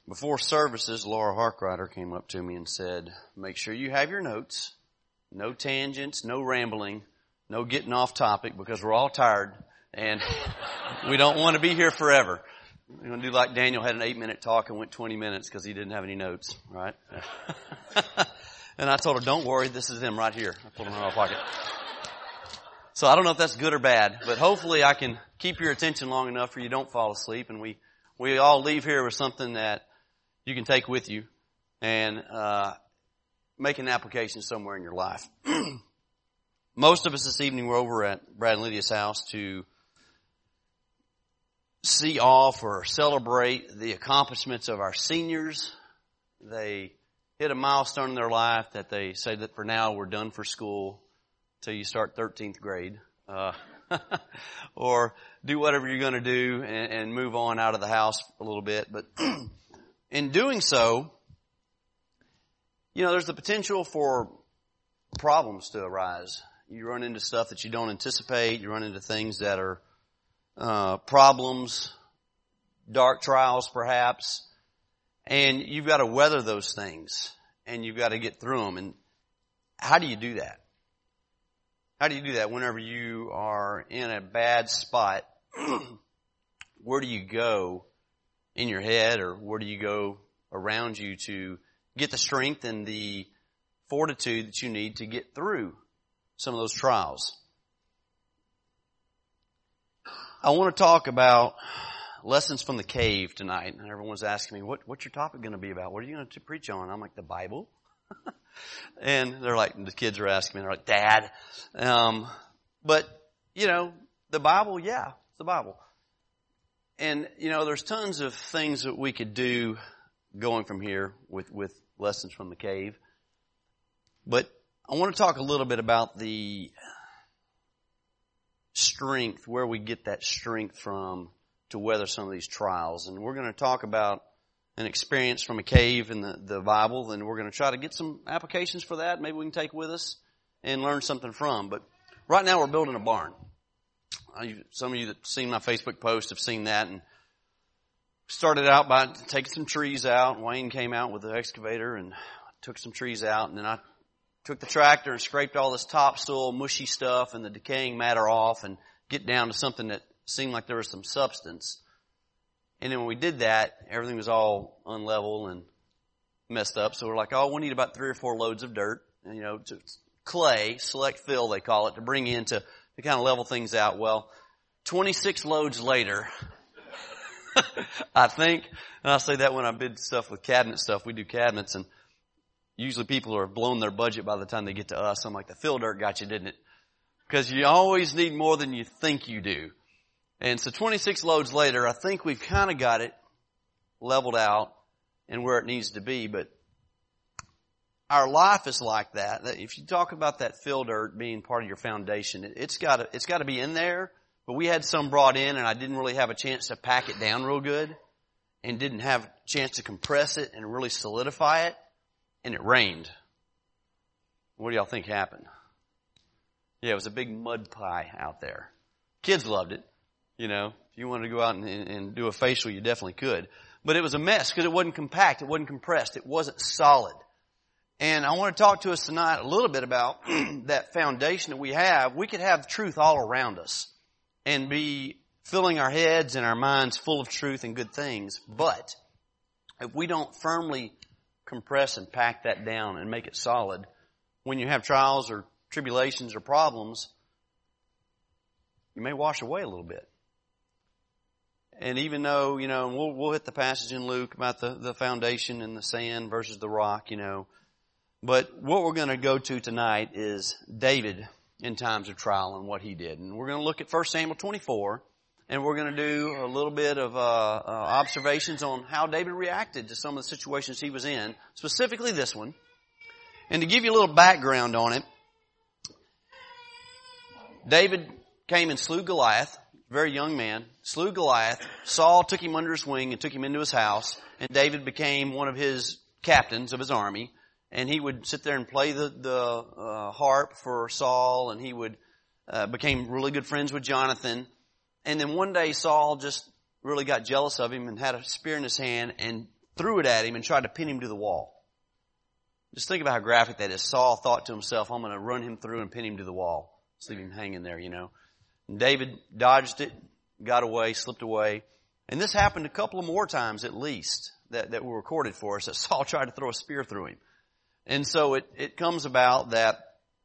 Before services, Laura Harkrider came up to me and said, make sure you have your notes, no tangents, no rambling, no getting off topic, because we're all tired and we don't want to be here forever. We're going to do like Daniel had an 8-minute talk and went 20 minutes because he didn't have any notes, right? And I told her, don't worry, this is him right here. I pulled him out of my pocket. So I don't know if that's good or bad, but hopefully I can keep your attention long enough for you don't fall asleep, and we all leave here with something that you can take with you and make an application somewhere in your life. Most of us this evening were over at Brad and Lydia's house to see off or celebrate the accomplishments of our seniors. They hit a milestone in their life that they say that for now we're done for school till you start 13th grade. Or do whatever you're going to do and move on out of the house a little bit. But in doing so, there's the potential for problems to arise. You run into stuff that you don't anticipate. You run into things that are problems, dark trials perhaps, and you've got to weather those things, and you've got to get through them. And how do you do that? How do you do that whenever you are in a bad spot? Where do you go in your head, or where do you go around you to get the strength and the fortitude that you need to get through some of those trials? I want to talk about lessons from the cave tonight. And everyone's asking me, what's your topic going to be about? What are you going to preach on? I'm like, the Bible. And they're like, the kids are asking me, they're like, Dad. But, the Bible, yeah, it's the Bible. And, there's tons of things that we could do going from here with lessons from the cave. But I want to talk a little bit about the strength, where we get that strength from to weather some of these trials. And we're going to talk about an experience from a cave in the Bible, and we're going to try to get some applications for that. Maybe we can take with us and learn something from. But right now we're building a barn. Some of you that have seen my Facebook post have seen that, and started out by taking some trees out. Wayne came out with the excavator and took some trees out, and then I took the tractor and scraped all this topsoil, mushy stuff, and the decaying matter off, and get down to something that seemed like there was some substance. And then when we did that, everything was all unlevel and messed up. So we're like, we need about 3 or 4 loads of dirt, to clay, select fill they call it, to bring in to kind of level things out. Well, 26 loads later, I think, and I say that when I bid stuff with cabinet stuff, we do cabinets, and usually people are blown their budget by the time they get to us. I'm like, the fill dirt got you, didn't it? Because you always need more than you think you do. And so 26 loads later, I think we've kind of got it leveled out and where it needs to be. But our life is like that. If you talk about that fill dirt being part of your foundation, it's got to be in there. But we had some brought in, and I didn't really have a chance to pack it down real good, and didn't have a chance to compress it and really solidify it. And it rained. What do y'all think happened? Yeah, it was a big mud pie out there. Kids loved it. If you wanted to go out and do a facial, you definitely could. But it was a mess because it wasn't compact. It wasn't compressed. It wasn't solid. And I want to talk to us tonight a little bit about that foundation that we have. We could have truth all around us and be filling our heads and our minds full of truth and good things. But if we don't firmly compress and pack that down and make it solid, when you have trials or tribulations or problems, you may wash away a little bit. And even though, we'll hit the passage in Luke about the foundation and the sand versus the rock, But what we're going to go to tonight is David in times of trial and what he did. And we're going to look at 1 Samuel 24, and we're going to do a little bit of observations on how David reacted to some of the situations he was in, specifically this one. And to give you a little background on it, David came and slew Goliath. Very young man, slew Goliath. Saul took him under his wing and took him into his house. And David became one of his captains of his army. And he would sit there and play the harp for Saul. And he would became really good friends with Jonathan. And then one day Saul just really got jealous of him and had a spear in his hand and threw it at him and tried to pin him to the wall. Just think about how graphic that is. Saul thought to himself, I'm going to run him through and pin him to the wall. Just leave him hanging there, you know. And David dodged it, got away, slipped away. And this happened a couple of more times at least that were recorded for us, that Saul tried to throw a spear through him. And so it comes about that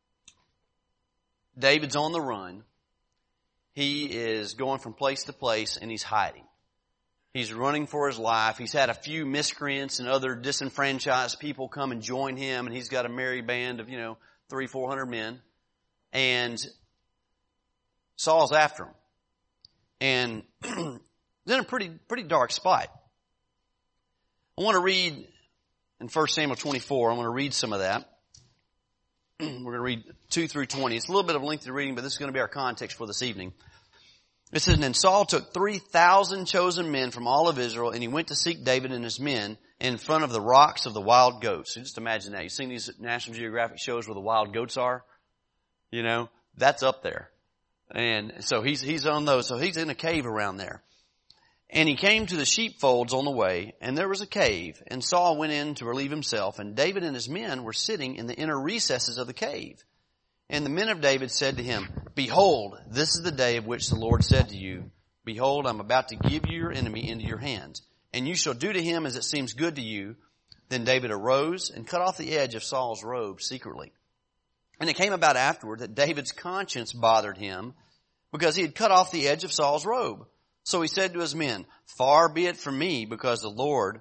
David's on the run. He is going from place to place and he's hiding. He's running for his life. He's had a few miscreants and other disenfranchised people come and join him, and he's got a merry band of, 300-400 men. And Saul's after him. And he's in a pretty dark spot. I want to read in 1 Samuel 24, I want to read some of that. We're going to read 2 through 20. It's a little bit of lengthy reading, but this is going to be our context for this evening. It says, And Saul took 3,000 chosen men from all of Israel, and he went to seek David and his men in front of the rocks of the wild goats. So just imagine that. You've seen these National Geographic shows where the wild goats are? That's up there. And so he's on those. So he's in a cave around there. And he came to the sheepfolds on the way, and there was a cave, and Saul went in to relieve himself, and David and his men were sitting in the inner recesses of the cave. And the men of David said to him, Behold, this is the day of which the Lord said to you, Behold, I'm about to give you your enemy into your hand, and you shall do to him as it seems good to you. Then David arose and cut off the edge of Saul's robe secretly. And it came about afterward that David's conscience bothered him, because he had cut off the edge of Saul's robe. So he said to his men, Far be it from me, because of the Lord,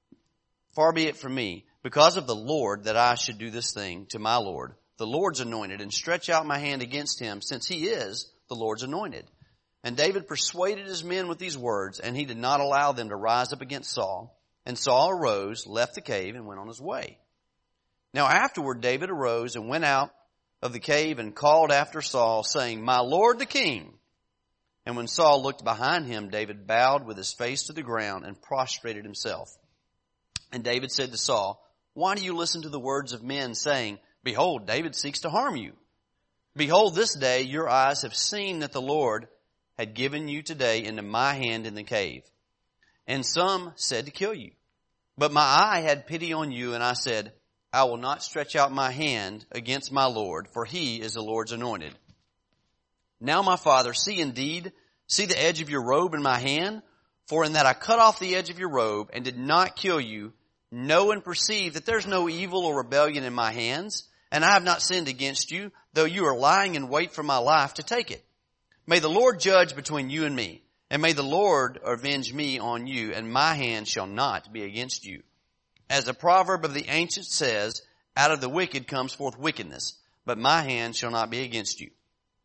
that I should do this thing to my Lord, the Lord's anointed, and stretch out my hand against him, since he is the Lord's anointed. And David persuaded his men with these words, and he did not allow them to rise up against Saul. And Saul arose, left the cave, and went on his way. Now afterward David arose and went out of the cave and called after Saul, saying, My Lord the king. And when Saul looked behind him, David bowed with his face to the ground and prostrated himself. And David said to Saul, Why do you listen to the words of men, saying, Behold, David seeks to harm you? Behold, this day your eyes have seen that the Lord had given you today into my hand in the cave. And some said to kill you. But my eye had pity on you, and I said, I will not stretch out my hand against my Lord, for he is the Lord's anointed. Now, my father, see the edge of your robe in my hand, for in that I cut off the edge of your robe and did not kill you, know and perceive that there's no evil or rebellion in my hands, and I have not sinned against you, though you are lying in wait for my life to take it. May the Lord judge between you and me, and may the Lord avenge me on you, and my hand shall not be against you. As the proverb of the ancient says, out of the wicked comes forth wickedness, but my hand shall not be against you.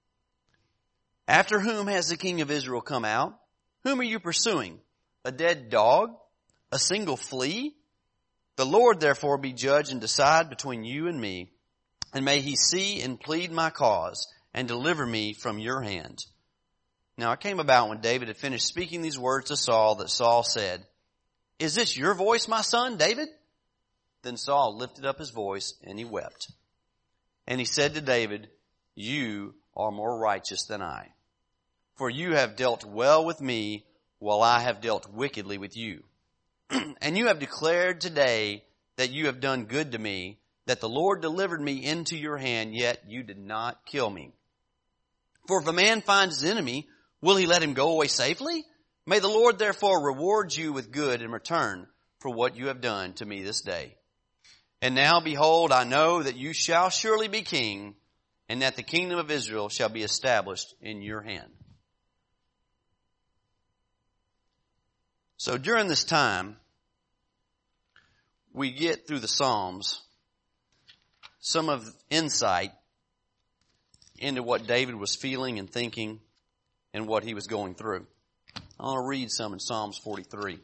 After whom has the king of Israel come out? Whom are you pursuing? A dead dog? A single flea? The Lord therefore be judge and decide between you and me, and may he see and plead my cause, and deliver me from your hand. Now it came about when David had finished speaking these words to Saul, that Saul said, Is this your voice, my son, David? Then Saul lifted up his voice, and he wept. And he said to David, You are more righteous than I. For you have dealt well with me, while I have dealt wickedly with you. And you have declared today that you have done good to me, that the Lord delivered me into your hand, yet you did not kill me. For if a man finds his enemy, will he let him go away safely? May the Lord therefore reward you with good in return for what you have done to me this day. And now behold, I know that you shall surely be king, and that the kingdom of Israel shall be established in your hand. So during this time, we get through the Psalms some of insight into what David was feeling and thinking and what he was going through. I want to read some in Psalms 43.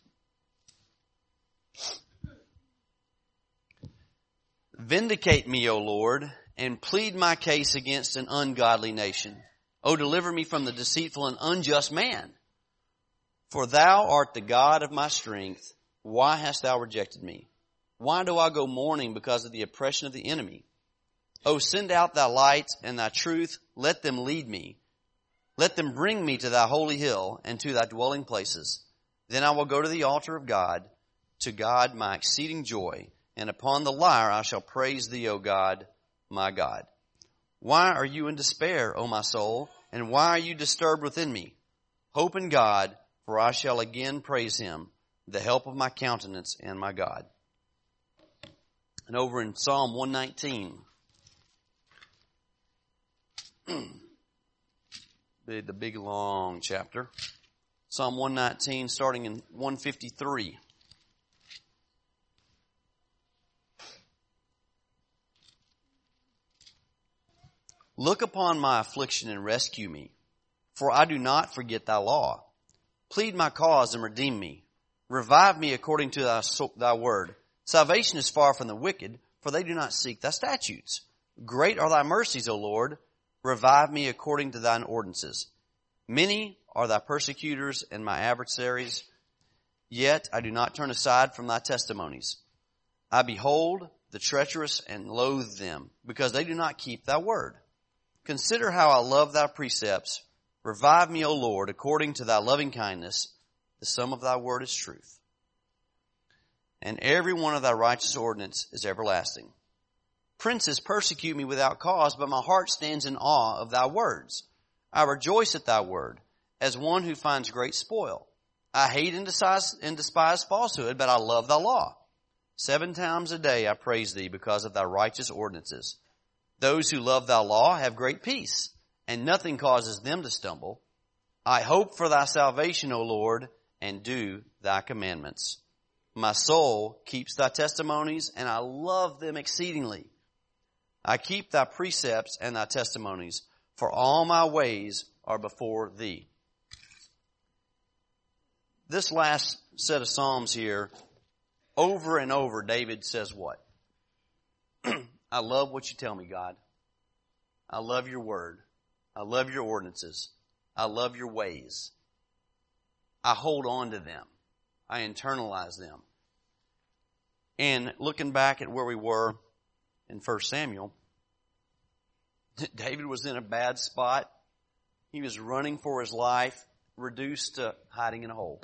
Vindicate me, O Lord, and plead my case against an ungodly nation. O deliver me from the deceitful and unjust man. For thou art the God of my strength. Why hast thou rejected me? Why do I go mourning because of the oppression of the enemy? O send out thy light and thy truth. Let them lead me. Let them bring me to thy holy hill and to thy dwelling places. Then I will go to the altar of God, to God my exceeding joy, and upon the lyre I shall praise thee, O God, my God. Why are you in despair, O my soul, and why are you disturbed within me? Hope in God, for I shall again praise him, the help of my countenance and my God. And over in Psalm 119, the big long chapter, Psalm 119 starting in 153. Look upon my affliction and rescue me, for I do not forget thy law. Plead my cause and redeem me. Revive me according to thy word. Salvation is far from the wicked, for they do not seek thy statutes. Great are thy mercies, O Lord. Revive me according to thine ordinances. Many are thy persecutors and my adversaries, yet I do not turn aside from thy testimonies. I behold the treacherous and loathe them, because they do not keep thy word. Consider how I love thy precepts. Revive me, O Lord, according to thy loving kindness. The sum of thy word is truth. And every one of thy righteous ordinance is everlasting. Princes persecute me without cause, but my heart stands in awe of thy words. I rejoice at thy word, as one who finds great spoil. I hate and despise falsehood, but I love thy law. 7 times a day I praise thee because of thy righteous ordinances. Those who love thy law have great peace, and nothing causes them to stumble. I hope for thy salvation, O Lord, and do thy commandments. My soul keeps thy testimonies, and I love them exceedingly. I keep thy precepts and thy testimonies, for all my ways are before thee. This last set of Psalms here, over and over, David says what? I love what you tell me, God. I love your word. I love your ordinances. I love your ways. I hold on to them. I internalize them. And looking back at where we were in 1 Samuel, David was in a bad spot. He was running for his life, reduced to hiding in a hole.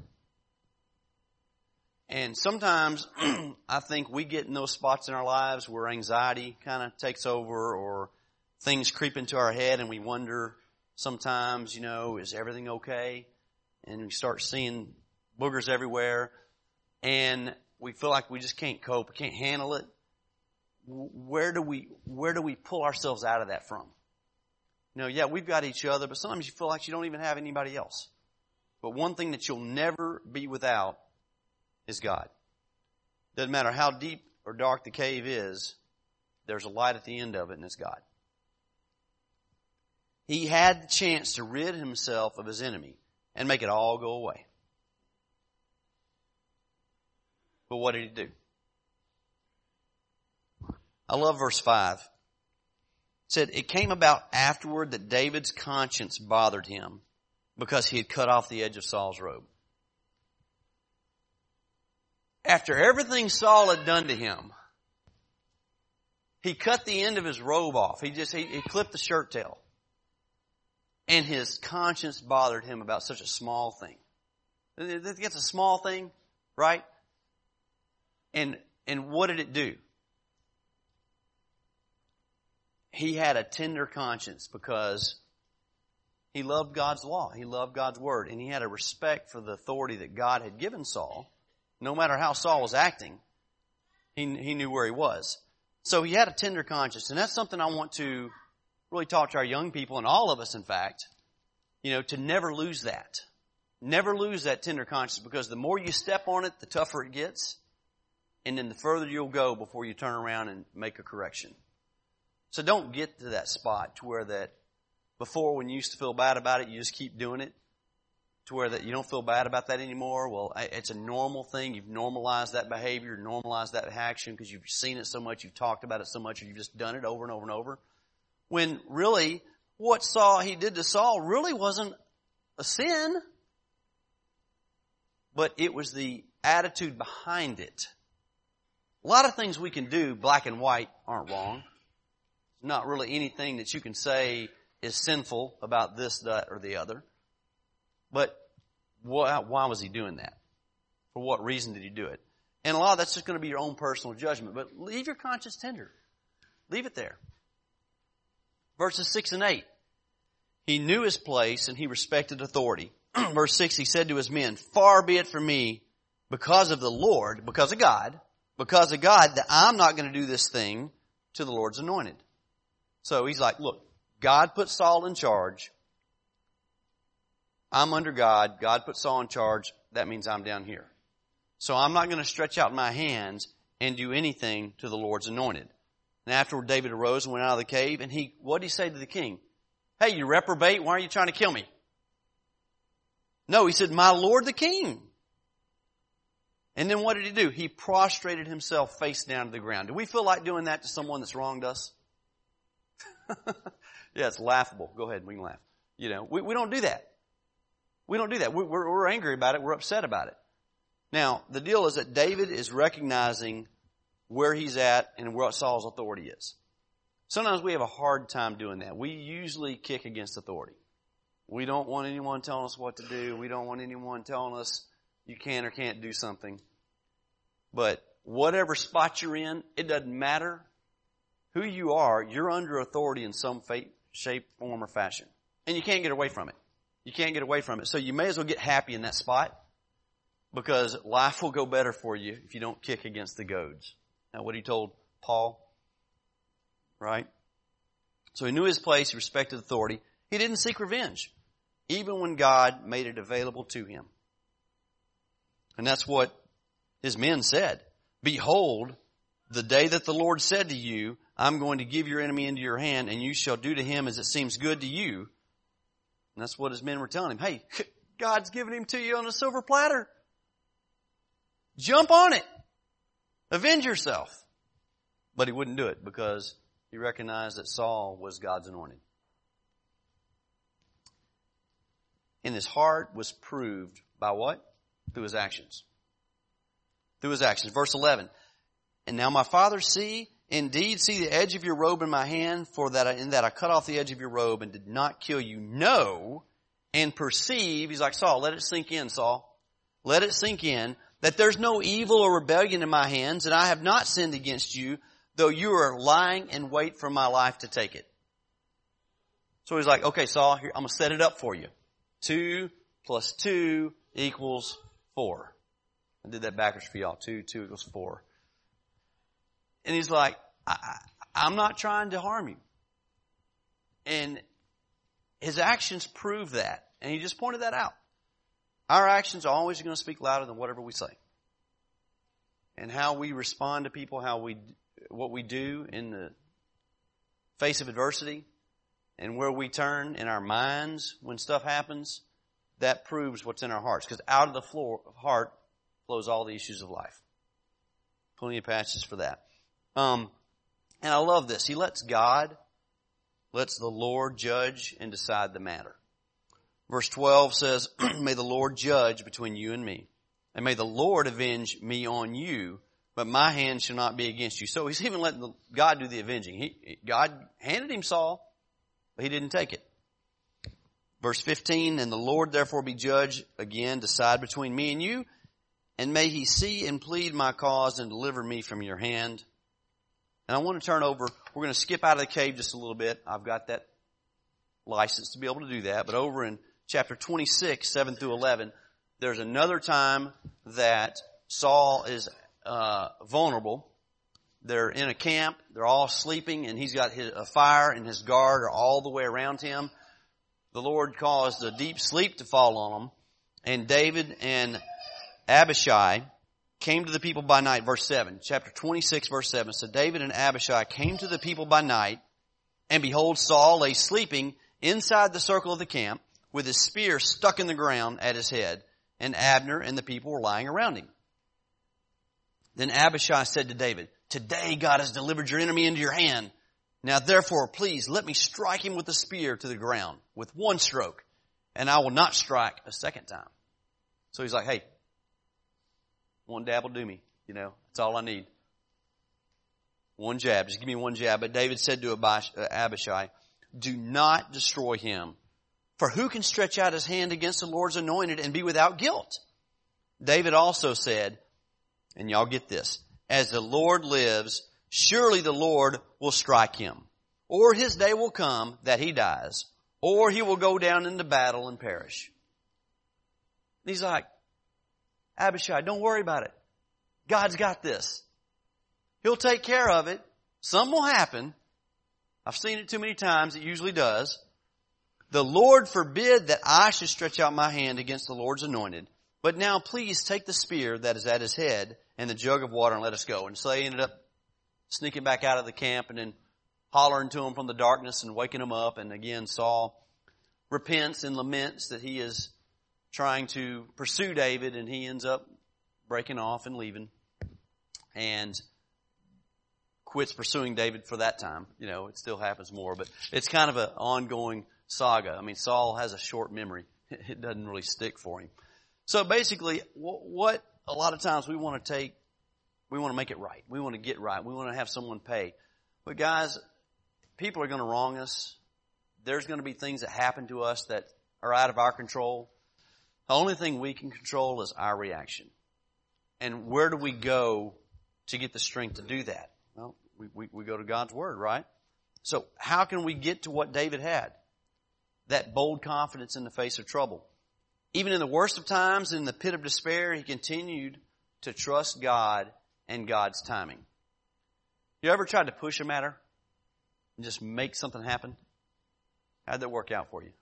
And sometimes I think we get in those spots in our lives where anxiety kind of takes over, or things creep into our head and we wonder sometimes, is everything okay? And we start seeing boogers everywhere and we feel like we just can't cope, we can't handle it. Where do we pull ourselves out of that from? Yeah, we've got each other, but sometimes you feel like you don't even have anybody else. But one thing that you'll never be without is God. Doesn't matter how deep or dark the cave is, there's a light at the end of it, and it's God. He had the chance to rid himself of his enemy and make it all go away. But what did he do? I love verse 5. It said, it came about afterward that David's conscience bothered him because he had cut off the edge of Saul's robe. After everything Saul had done to him, he cut the end of his robe off. He clipped the shirt tail. And his conscience bothered him about such a small thing. It's a small thing, right? And what did it do? He had a tender conscience because he loved God's law. He loved God's word. And he had a respect for the authority that God had given Saul. No matter how Saul was acting, he knew where he was. So he had a tender conscience. And that's something I want to really talk to our young people, and all of us, in fact, to never lose that. Never lose that tender conscience, because the more you step on it, the tougher it gets. And then the further you'll go before you turn around and make a correction. So don't get to that spot to where that before, when you used to feel bad about it, you just keep doing it. To where that you don't feel bad about that anymore. Well, it's a normal thing. You've normalized that behavior, normalized that action because you've seen it so much, you've talked about it so much, and you've just done it over and over and over. When really, what he did to Saul really wasn't a sin, but it was the attitude behind it. A lot of things we can do, black and white, aren't wrong. There's not really anything that you can say is sinful about this, that, or the other. But why was he doing that? For what reason did he do it? And a lot of that's just going to be your own personal judgment. But leave your conscience tender. Leave it there. Verses 6 and 8. He knew his place and he respected authority. Verse 6, he said to his men, far be it from me, because of the Lord, because of God, that I'm not going to do this thing to the Lord's anointed. So he's like, look, God put Saul in charge. I'm under God. God put Saul in charge. That means I'm down here. So I'm not going to stretch out my hands and do anything to the Lord's anointed. And afterward, David arose and went out of the cave. And what did he say to the king? Hey, you reprobate, why are you trying to kill me? No, he said, my Lord the king. And then what did he do? He prostrated himself face down to the ground. Do we feel like doing that to someone that's wronged us? Yeah, it's laughable. Go ahead, we can laugh. We don't do that. We don't do that. We're angry about it. We're upset about it. Now, the deal is that David is recognizing where he's at and where Saul's authority is. Sometimes we have a hard time doing that. We usually kick against authority. We don't want anyone telling us what to do. We don't want anyone telling us you can or can't do something. But whatever spot you're in, it doesn't matter who you are. You're under authority in some shape, form, or fashion. And you can't get away from it. You can't get away from it. So you may as well get happy in that spot, because life will go better for you if you don't kick against the goads. Now, what he told Paul, right? So he knew his place. He respected authority. He didn't seek revenge, even when God made it available to him. And that's what his men said. Behold, the day that the Lord said to you, I'm going to give your enemy into your hand, and you shall do to him as it seems good to you. And that's what his men were telling him. Hey, God's giving him to you on a silver platter. Jump on it. Avenge yourself. But he wouldn't do it because he recognized that Saul was God's anointed. And his heart was proved by what? Through his actions. Through his actions. Verse 11. And now my father, indeed see the edge of your robe in my hand, for that in that I cut off the edge of your robe and did not kill you. Know and perceive, he's like, Saul, let it sink in, Saul. Let it sink in that there's no evil or rebellion in my hands, and I have not sinned against you, though you are lying in wait for my life to take it. So he's like, okay, Saul, here, I'm going to set it up for you. 2 plus 2 equals 4. I did that backwards for y'all. 2 equals 4. And he's like, I'm not trying to harm you. And his actions prove that. And he just pointed that out. Our actions are always going to speak louder than whatever we say. And how we respond to people, what we do in the face of adversity, and where we turn in our minds when stuff happens, that proves what's in our hearts. Because out of the heart flows all the issues of life. Plenty of passages for that. And I love this. He lets the Lord judge and decide the matter. Verse 12 says, may the Lord judge between you and me. And may the Lord avenge me on you, but my hand shall not be against you. So he's even letting God do the avenging. God handed him Saul, but he didn't take it. Verse 15, and the Lord therefore be judge, again, decide between me and you, and may he see and plead my cause and deliver me from your hand. And I want to turn over, we're going to skip out of the cave just a little bit. I've got that license to be able to do that. But over in chapter 26, 7 through 11, there's another time that Saul is vulnerable. They're in a camp. They're all sleeping, and he's got a fire, and his guard are all the way around him. The Lord caused a deep sleep to fall on them. And David and Abishai came to the people by night. Verse 7, chapter 26, verse 7. So David and Abishai came to the people by night, and behold, Saul lay sleeping inside the circle of the camp, with his spear stuck in the ground at his head, and Abner and the people were lying around him. Then Abishai said to David, today God has delivered your enemy into your hand. Now therefore, please let me strike him with the spear to the ground with one stroke, and I will not strike a second time. So he's like, hey, one dab will do me. That's all I need. One jab. Just give me one jab. But David said to Abishai, do not destroy him. For who can stretch out his hand against the Lord's anointed and be without guilt? David also said, And y'all get this. As the Lord lives, surely the Lord will strike him. Or his day will come that he dies. Or he will go down into battle and perish. And he's like, Abishai, don't worry about it. God's got this. He'll take care of it. Something will happen. I've seen it too many times. It usually does. The Lord forbid that I should stretch out my hand against the Lord's anointed. But now please take the spear that is at his head and the jug of water and let us go. And so they ended up sneaking back out of the camp and then hollering to him from the darkness and waking him up. And again, Saul repents and laments that he is trying to pursue David, and he ends up breaking off and leaving and quits pursuing David for that time. You know, it still happens more, but it's kind of an ongoing saga. I mean, Saul has a short memory. It doesn't really stick for him. So basically, what a lot of times we want to make it right. We want to get right. We want to have someone pay. But guys, people are going to wrong us. There's going to be things that happen to us that are out of our control. The only thing we can control is our reaction. And where do we go to get the strength to do that? Well, we go to God's Word, right? So how can we get to what David had? That bold confidence in the face of trouble. Even in the worst of times, in the pit of despair, he continued to trust God and God's timing. You ever tried to push a matter and just make something happen? How'd that work out for you?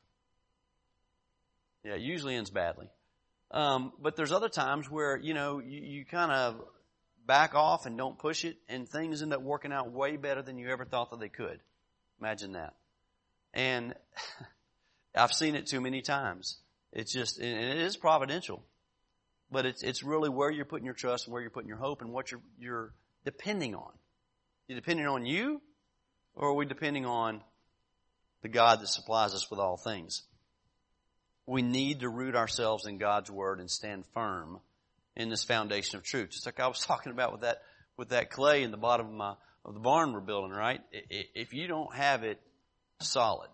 Yeah, it usually ends badly. But there's other times where, you kind of back off and don't push it, and things end up working out way better than you ever thought that they could. Imagine that. And I've seen it too many times. It's just, and it is providential, but it's really where you're putting your trust and where you're putting your hope and what you're depending on. You depending on you, or are we depending on the God that supplies us with all things? We need to root ourselves in God's Word and stand firm in this foundation of truth. Just like I was talking about with that clay in the bottom of the barn we're building, right? If you don't have it solid,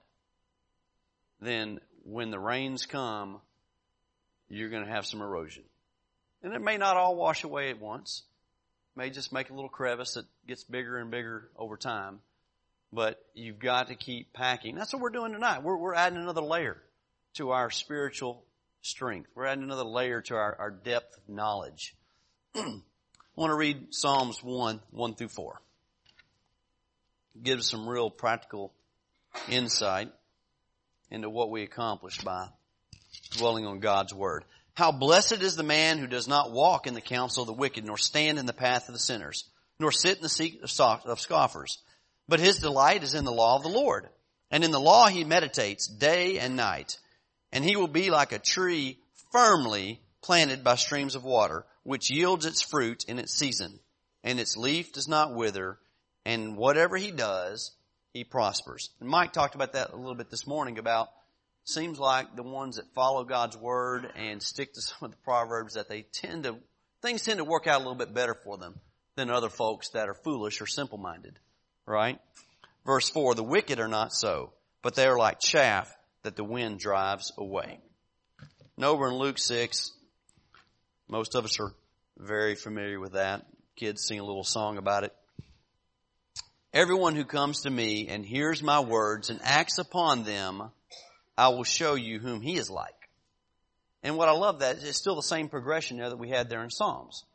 then when the rains come, you're going to have some erosion. And it may not all wash away at once. It may just make a little crevice that gets bigger and bigger over time. But you've got to keep packing. That's what we're doing tonight. We're adding another layer to our spiritual strength. We're adding another layer to our depth of knowledge. I want to read Psalms 1 through 4. It gives some real practical insight into what we accomplish by dwelling on God's Word. How blessed is the man who does not walk in the counsel of the wicked, nor stand in the path of the sinners, nor sit in the seat of scoffers. But his delight is in the law of the Lord. And in the law he meditates day and night. And he will be like a tree firmly planted by streams of water, which yields its fruit in its season. And its leaf does not wither. And whatever he does, he prospers. And Mike talked about that a little bit this morning about, seems like the ones that follow God's Word and stick to some of the Proverbs, that things tend to work out a little bit better for them than other folks that are foolish or simple-minded. Right? Verse 4, the wicked are not so, but they are like chaff that the wind drives away. And over in Luke 6, most of us are very familiar with that. Kids sing a little song about it. Everyone who comes to me and hears my words and acts upon them, I will show you whom he is like. And what I love that is it's still the same progression there that we had there in Psalms.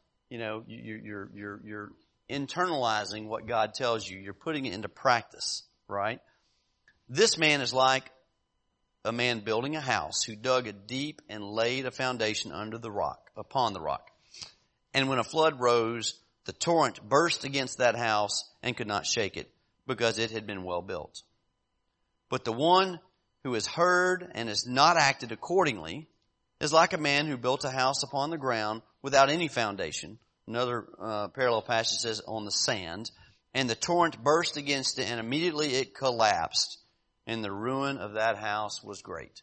You're internalizing what God tells you. You're putting it into practice, right? This man is like a man building a house who dug a deep and laid a foundation upon the rock. And when a flood rose, the torrent burst against that house and could not shake it, because it had been well built. But the one who has heard and has not acted accordingly is like a man who built a house upon the ground without any foundation. Another parallel passage says on the sand. And the torrent burst against it, and immediately it collapsed. And the ruin of that house was great.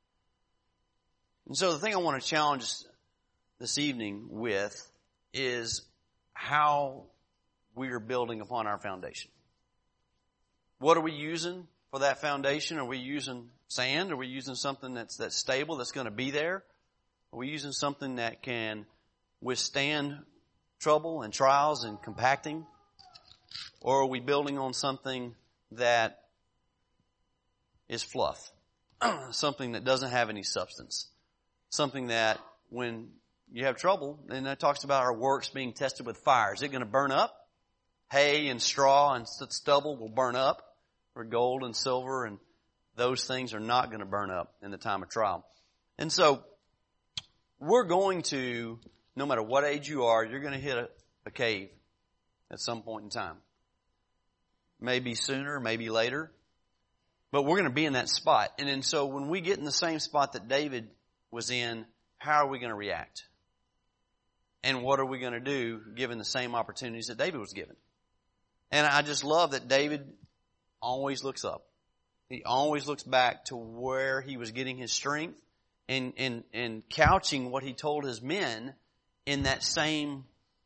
And so the thing I want to challenge this evening with is how we are building upon our foundation. What are we using for that foundation? Are we using sand? Are we using something that's stable, that's going to be there? Are we using something that can withstand trouble and trials and compacting? Or are we building on something that is fluff? Something that doesn't have any substance. Something that when you have trouble, and it talks about our works being tested with fire. Is it going to burn up? Hay and straw and stubble will burn up, or gold and silver, and those things are not going to burn up in the time of trial. And so we're going to, no matter what age you are, you're going to hit a cave at some point in time. Maybe sooner, maybe later. But we're going to be in that spot. And then so when we get in the same spot that David was in, how are we going to react? And what are we going to do given the same opportunities that David was given? And I just love that David always looks up. He always looks back to where he was getting his strength and couching what he told his men in that same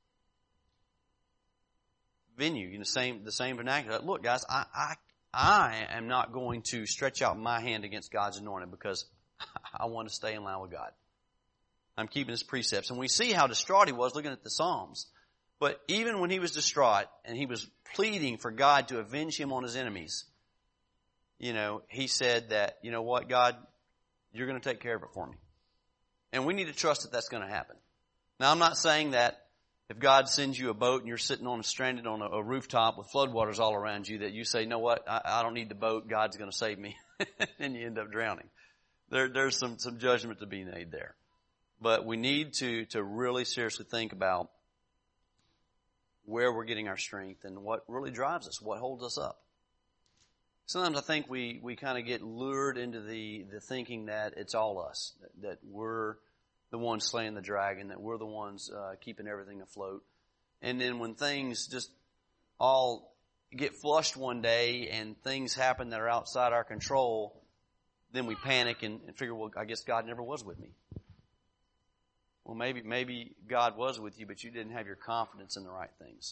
venue, the same vernacular. Look, guys, I am not going to stretch out my hand against God's anointed because I want to stay in line with God. I'm keeping his precepts. And we see how distraught he was looking at the Psalms. But even when he was distraught and he was pleading for God to avenge him on his enemies, he said that, you know what, God, you're going to take care of it for me. And we need to trust that that's going to happen. Now, I'm not saying that if God sends you a boat and you're sitting stranded on a rooftop with floodwaters all around you, that you say, you know what, I don't need the boat, God's going to save me, and you end up drowning. There's some judgment to be made there. But we need to really seriously think about where we're getting our strength and what really drives us, what holds us up. Sometimes I think we kind of get lured into the thinking that it's all us, that we're the ones slaying the dragon, that we're the ones keeping everything afloat. And then when things just all get flushed one day and things happen that are outside our control, then we panic and figure, well, I guess God never was with me. Well, maybe God was with you, but you didn't have your confidence in the right things.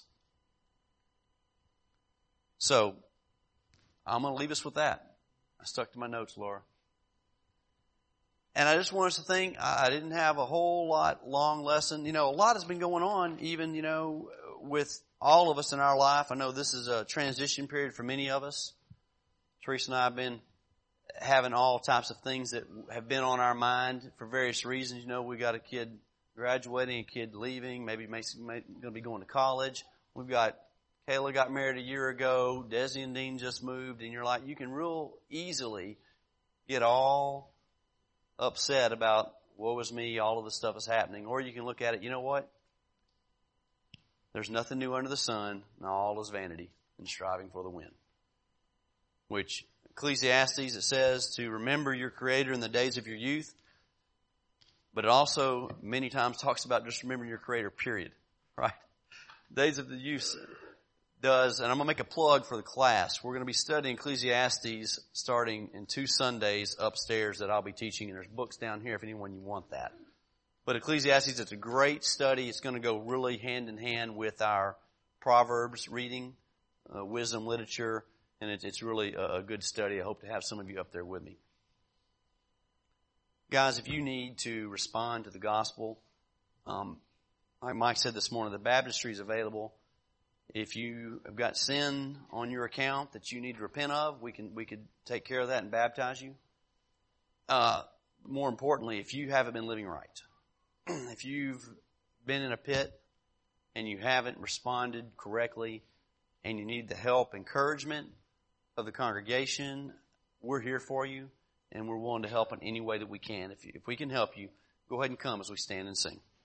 So, I'm going to leave us with that. I stuck to my notes, Laura. And I just want us to think, I didn't have a whole lot long lesson. A lot has been going on, even, with all of us in our life. I know this is a transition period for many of us. Teresa and I have been having all types of things that have been on our mind for various reasons. We got a kid graduating, a kid leaving, maybe going to be going to college. We've got Kayla got married a year ago. Desi and Dean just moved. And you're like, you can real easily get all upset about, woe is me, all of this stuff is happening. Or you can look at it, you know what? There's nothing new under the sun, and all is vanity and striving for the wind. Which, Ecclesiastes, it says to remember your Creator in the days of your youth. But it also many times talks about just remembering your Creator, period. Right? Days of the youth does, and I'm going to make a plug for the class. We're going to be studying Ecclesiastes starting in 2 Sundays upstairs that I'll be teaching, and there's books down here if anyone you want that. But Ecclesiastes, it's a great study. It's going to go really hand in hand with our Proverbs reading, wisdom literature, and it's really a good study. I hope to have some of you up there with me. Guys, if you need to respond to the gospel, like Mike said this morning, the baptistry is available. If you have got sin on your account that you need to repent of, we could take care of that and baptize you. More importantly, if you haven't been living right, if you've been in a pit and you haven't responded correctly and you need the help, encouragement of the congregation, we're here for you and we're willing to help in any way that we can. If we can help you, go ahead and come as we stand and sing.